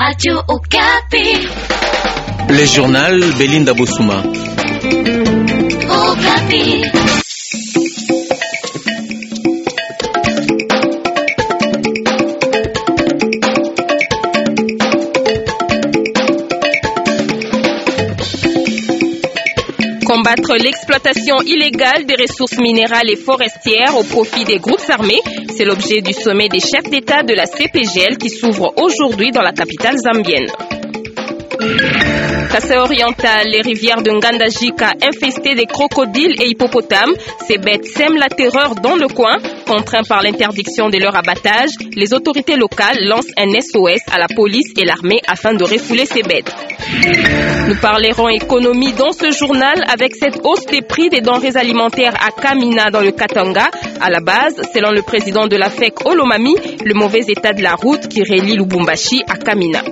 Radio Okapi. Le journal Belinda Bosuma. Okapi. Combattre l'exploitation illégale des ressources minérales et forestières au profit des groupes armés, c'est l'objet du sommet des chefs d'État de la CPGL qui s'ouvre aujourd'hui dans la capitale zambienne. Kasaï oriental, les rivières de Ngandajika infestées des crocodiles et hippopotames. Ces bêtes sèment la terreur dans le coin. Contraints par l'interdiction de leur abattage, les autorités locales lancent un SOS à la police et l'armée afin de refouler ces bêtes. Nous parlerons économie dans ce journal avec cette hausse des prix des denrées alimentaires à Kamina dans le Katanga. À la base, selon le président de la FEC Olomami, le mauvais état de la route qui relie Lubumbashi à Kamina.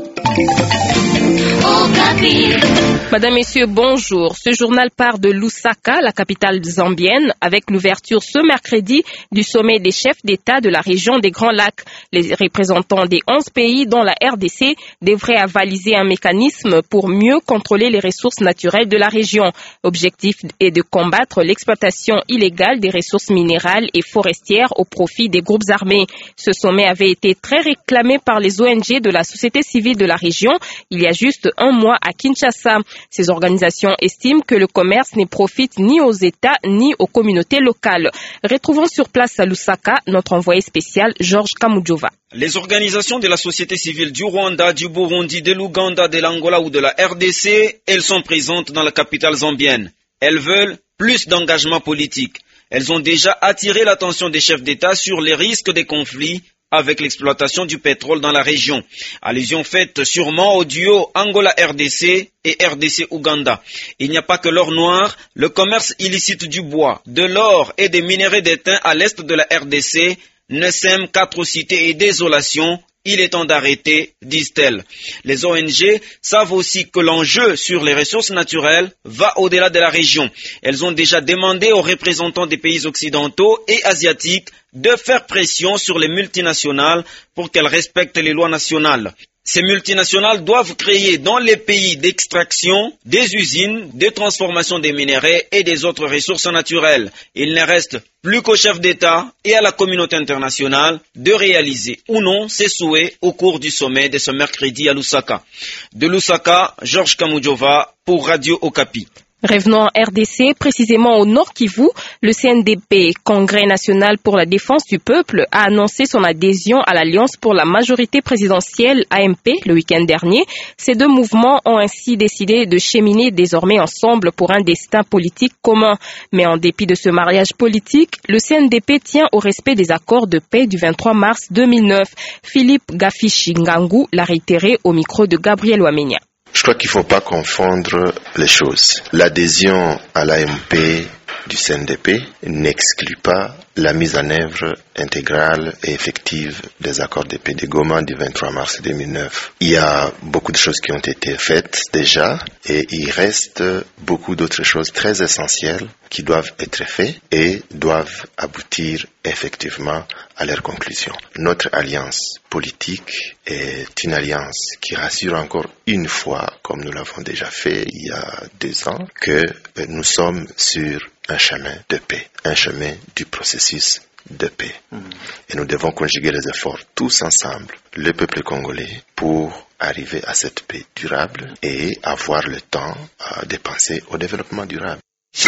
Madame, Messieurs, bonjour. Ce journal part de Lusaka, la capitale zambienne, avec l'ouverture ce mercredi du sommet des chefs d'État de la région des Grands Lacs. Les représentants des 11 pays, dont la RDC, devraient avaliser un mécanisme pour mieux contrôler les ressources naturelles de la région. L'objectif est de combattre l'exploitation illégale des ressources minérales et forestières au profit des groupes armés. Ce sommet avait été très réclamé par les ONG de la société civile de la région il y a juste un mois à Kinshasa. Ces organisations estiment que le commerce ne profite ni aux États ni aux communautés locales. Retrouvons sur place à Lusaka notre envoyé spécial Georges Kamujova. Les organisations de la société civile du Rwanda, du Burundi, de l'Ouganda, de l'Angola ou de la RDC, elles sont présentes dans la capitale zambienne. Elles veulent plus d'engagement politique. Elles ont déjà attiré l'attention des chefs d'État sur les risques des conflits avec l'exploitation du pétrole dans la région. Allusion faite sûrement au duo Angola-RDC et RDC-Ouganda. Il n'y a pas que l'or noir, le commerce illicite du bois, de l'or et des minerais d'étain à l'est de la RDC ne sème qu'atrocité et désolation. Il est temps d'arrêter, disent-elles. Les ONG savent aussi que l'enjeu sur les ressources naturelles va au-delà de la région. Elles ont déjà demandé aux représentants des pays occidentaux et asiatiques de faire pression sur les multinationales pour qu'elles respectent les lois nationales. Ces multinationales doivent créer dans les pays d'extraction des usines de transformation des minerais et des autres ressources naturelles. Il ne reste plus qu'aux chefs d'État et à la communauté internationale de réaliser ou non ces souhaits au cours du sommet de ce mercredi à Lusaka. De Lusaka, Georges Kamujova pour Radio Okapi. Revenons en RDC, précisément au Nord Kivu, le CNDP, Congrès national pour la défense du peuple, a annoncé son adhésion à l'Alliance pour la majorité présidentielle AMP le week-end dernier. Ces deux mouvements ont ainsi décidé de cheminer désormais ensemble pour un destin politique commun. Mais en dépit de ce mariage politique, le CNDP tient au respect des accords de paix du 23 mars 2009. Philippe Gafichi-Ngangu l'a réitéré au micro de Gabriel Wamenya. Je crois qu'il ne faut pas confondre les choses. L'adhésion à l'AMP du CNDP n'exclut pas la mise en œuvre intégrale et effective des accords de paix de Goma du 23 mars 2009. Il y a beaucoup de choses qui ont été faites déjà et il reste beaucoup d'autres choses très essentielles qui doivent être faites et doivent aboutir effectivement à leur conclusion. Notre alliance politique est une alliance qui rassure encore une fois, comme nous l'avons déjà fait il y a 2 ans, que nous sommes sur un chemin de paix, un chemin du processus de paix. Et nous devons conjuguer les efforts tous ensemble, le peuple congolais, pour arriver à cette paix durable et avoir le temps de penser au développement durable.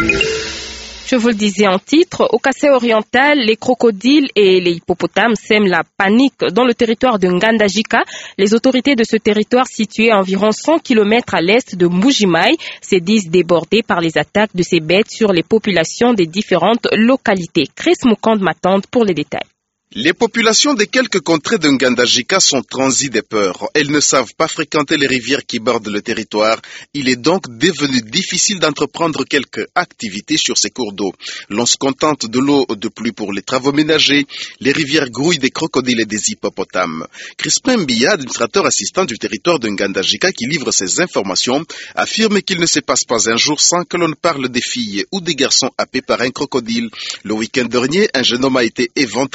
Je vous le disais en titre, au Kasaï oriental, les crocodiles et les hippopotames sèment la panique dans le territoire de Ngandajika. Les autorités de ce territoire situé à environ 100 km à l'est de Mbujimaï se disent débordées par les attaques de ces bêtes sur les populations des différentes localités. Chris Moukand m'attend pour les détails. Les populations de quelques contrées de Ngandajika sont transies de peur. Elles ne savent pas fréquenter les rivières qui bordent le territoire. Il est donc devenu difficile d'entreprendre quelques activités sur ces cours d'eau. L'on se contente de l'eau de pluie pour les travaux ménagers. Les rivières grouillent des crocodiles et des hippopotames. Crispin Mbia, administrateur assistant du territoire de Ngandajika qui livre ces informations, affirme qu'il ne se passe pas un jour sans que l'on parle des filles ou des garçons happés par un crocodile. Le week-end dernier, un jeune homme a été éventré par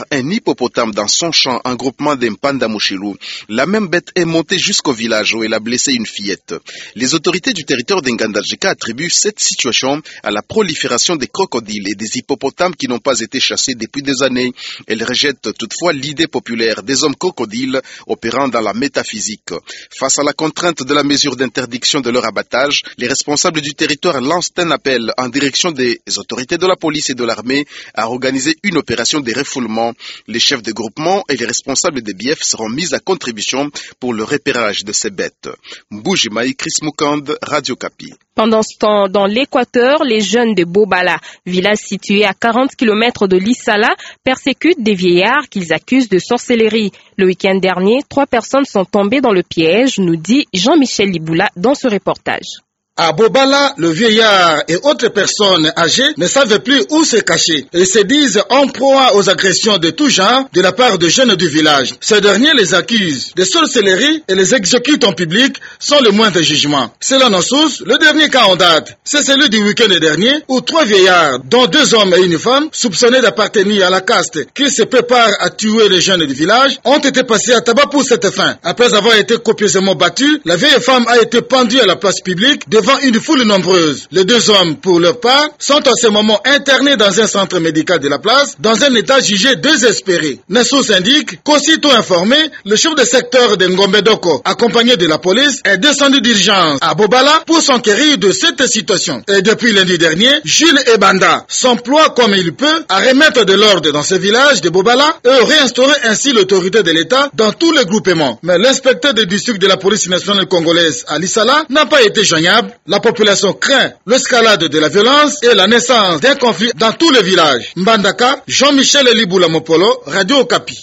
par un hippopotame dans son champ en groupement d'Mpanda Mouchilou. La même bête est montée jusqu'au village où elle a blessé une fillette. Les autorités du territoire d'Ngandajika attribuent cette situation à la prolifération des crocodiles et des hippopotames qui n'ont pas été chassés depuis des années. Elles rejettent toutefois l'idée populaire des hommes crocodiles opérant dans la métaphysique. Face à la contrainte de la mesure d'interdiction de leur abattage, les responsables du territoire lancent un appel en direction des autorités de la police et de l'armée à organiser une opération de refoulement. Les chefs de groupement et les responsables des BF seront mis à contribution pour le repérage de ces bêtes. Mboujimaï, Chris Moukand, Radio Kapi. Pendant ce temps, dans l'Équateur, les jeunes de Bobala, village situé à 40 km de Lissala, persécutent des vieillards qu'ils accusent de sorcellerie. Le week-end dernier, 3 personnes sont tombées dans le piège, nous dit Jean-Michel Liboula dans ce reportage. À Bobala, le vieillard et autres personnes âgées ne savent plus où se cacher et se disent en proie aux agressions de tout genre de la part de jeunes du village. Ces derniers les accusent de sorcellerie et les exécutent en public sans le moindre jugement. Selon nos sources, le dernier cas en date, c'est celui du week-end dernier où 3 vieillards, dont 2 hommes et une femme, soupçonnés d'appartenir à la caste qui se prépare à tuer les jeunes du village, ont été passés à tabac pour cette fin. Après avoir été copieusement battus, la vieille femme a été pendue à la place publique devant une foule nombreuse. Les 2 hommes, pour leur part, sont en ce moment internés dans un centre médical de la place, dans un état jugé désespéré. Les sources indiquent qu'aussitôt informé, le chef de secteur de Ngombedoko, accompagné de la police, est descendu d'urgence à Bobala pour s'enquérir de cette situation. Et depuis lundi dernier, Jules Ebanda s'emploie comme il peut à remettre de l'ordre dans ce village de Bobala et réinstaurer ainsi l'autorité de l'État dans tous les groupements. Mais l'inspecteur du district de la police nationale congolaise à Lissala n'a pas été joignable. La population craint l'escalade de la violence et la naissance d'un conflit dans tous les villages. Mbandaka, Jean-Michel Liboula Mopolo, Radio Okapi.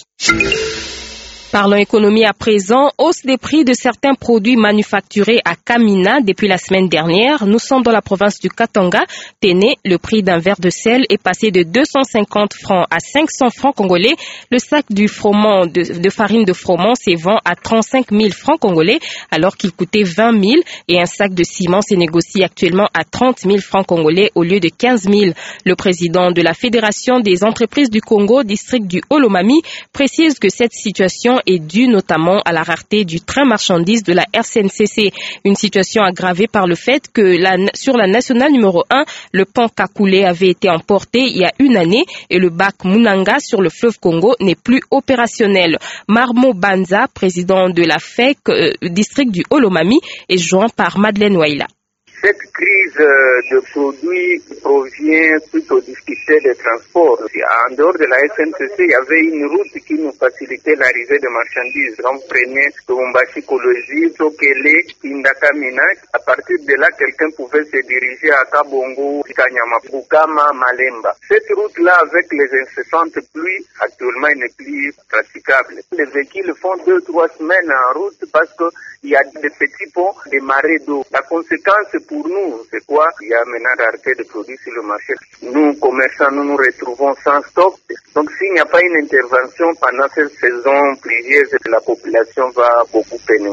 Parlons économie à présent. Hausse des prix de certains produits manufacturés à Kamina depuis la semaine dernière. Nous sommes dans la province du Katanga. Téné, le prix d'un verre de sel est passé de 250 francs à 500 francs congolais. Le sac du froment de farine de froment se vend à 35 000 francs congolais alors qu'il coûtait 20 000 et un sac de ciment se négocie actuellement à 30 000 francs congolais au lieu de 15 000. Le président de la Fédération des entreprises du Congo, district du Olomami, précise que cette situation est due notamment à la rareté du train marchandises de la RCNCC. Une situation aggravée par le fait que sur la nationale numéro 1, le pont Kakule avait été emporté il y a une année et le bac Munanga sur le fleuve Congo n'est plus opérationnel. Marmo Banza, président de la FEC, district du Olomami, est joint par Madeleine Waila. Cette crise de produits provient plutôt du système de transport. En dehors de la SNCC, il y avait une route qui nous facilitait l'arrivée de marchandises. Quand vous prenez Lubumbashi, Kolozi, Tokele, Indakamina, à partir de là, quelqu'un pouvait se diriger à Kabongo, Kanyama, Bukama, Malemba. Cette route-là, avec les incessantes pluies, actuellement, elle n'est plus praticable. Les véhicules font 2-3 semaines en route parce qu'il y a des petits ponts, des marées d'eau. La conséquence pour nous, c'est quoi? Il y a maintenant rareté de produits sur le marché. Nous, commerçants, nous nous retrouvons sans stock. Donc, s'il n'y a pas une intervention pendant cette saison pluvieuse, la population va beaucoup peiner.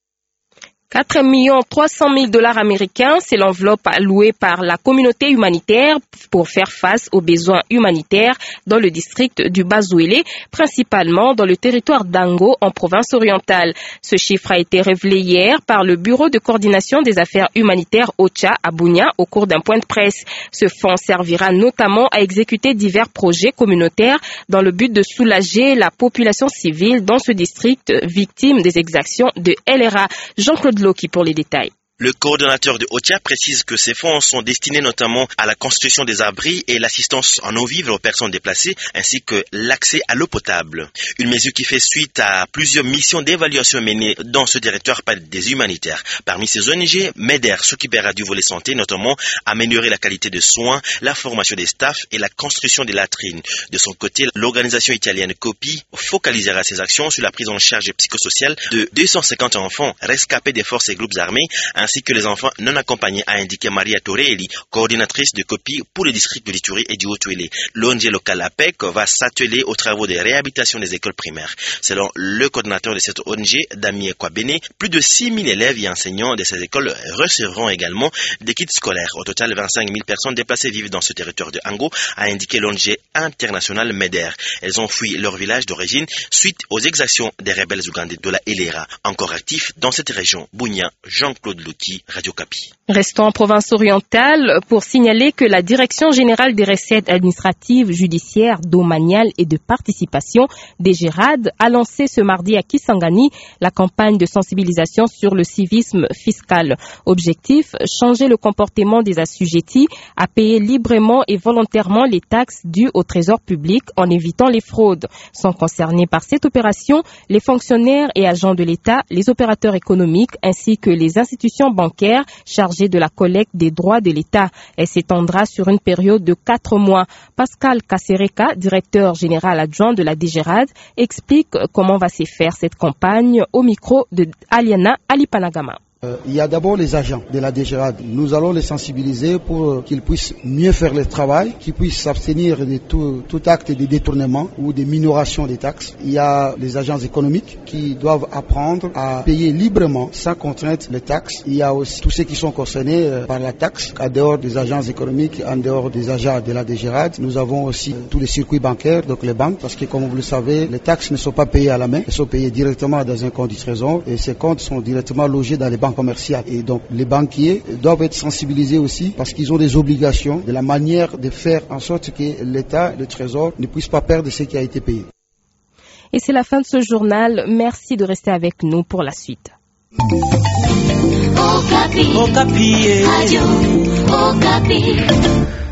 4 300 000 $ américains, c'est l'enveloppe allouée par la communauté humanitaire pour faire face aux besoins humanitaires dans le district du Bazouélé, principalement dans le territoire d'Ango en province orientale. Ce chiffre a été révélé hier par le Bureau de coordination des affaires humanitaires OCHA à Bunia au cours d'un point de presse. Ce fonds servira notamment à exécuter divers projets communautaires dans le but de soulager la population civile dans ce district victime des exactions de LRA. Jean-Claude Loki pour les détails. Le coordonnateur de OCHA précise que ces fonds sont destinés notamment à la construction des abris et l'assistance en eau vive aux personnes déplacées, ainsi que l'accès à l'eau potable. Une mesure qui fait suite à plusieurs missions d'évaluation menées dans ce territoire par des humanitaires. Parmi ces ONG, MEDER s'occupera du volet santé, notamment améliorer la qualité de soins, la formation des staffs et la construction des latrines. De son côté, l'organisation italienne COPI focalisera ses actions sur la prise en charge psychosociale de 250 enfants rescapés des forces et groupes armés, ainsi que les enfants non accompagnés, a indiqué Maria Torelli, coordinatrice de copie pour le district de l'Ituri et du Haut-Touélé. L'ONG locale APEC va s'atteler aux travaux de réhabilitation des écoles primaires. Selon le coordinateur de cette ONG, Damien Kwabene, plus de 6 000 élèves et enseignants de ces écoles recevront également des kits scolaires. Au total, 25 000 personnes déplacées vivent dans ce territoire de Ango, a indiqué l'ONG internationale MEDER. Elles ont fui leur village d'origine suite aux exactions des rebelles ougandais de la LRA, encore actifs dans cette région. Bounia, Jean-Claude Loki, Radio Kapi. Restons en province orientale pour signaler que la Direction générale des recettes administratives, judiciaires, domaniales et de participation, DGRAD, a lancé ce mardi à Kisangani la campagne de sensibilisation sur le civisme fiscal. Objectif, changer le comportement des assujettis à payer librement et volontairement les taxes dues au trésor public en évitant les fraudes. Sont concernés par cette opération les fonctionnaires et agents de l'État, les opérateurs économiques ainsi que les institutions bancaires chargées de la collecte des droits de l'État. Elle s'étendra sur une période de 4 mois. Pascal Kasereka, directeur général adjoint de la DGRAD, explique comment va se faire cette campagne au micro de Aliana Alipanagama. Il y a d'abord les agents de la DGRAD. Nous allons les sensibiliser pour qu'ils puissent mieux faire le travail, qu'ils puissent s'abstenir de tout acte de détournement ou de minoration des taxes. Il y a les agents économiques qui doivent apprendre à payer librement, sans contrainte, les taxes. Il y a aussi tous ceux qui sont concernés par la taxe, en dehors des agents économiques, en dehors des agents de la DGRAD. Nous avons aussi tous les circuits bancaires, donc les banques, parce que comme vous le savez, les taxes ne sont pas payées à la main, elles sont payées directement dans un compte du Trésor et ces comptes sont directement logés dans les banques commerciales. Et donc les banquiers doivent être sensibilisés aussi parce qu'ils ont des obligations de la manière de faire en sorte que l'État, le Trésor, ne puisse pas perdre ce qui a été payé. Et c'est la fin de ce journal. Merci de rester avec nous pour la suite. Okapi. Radio Okapi.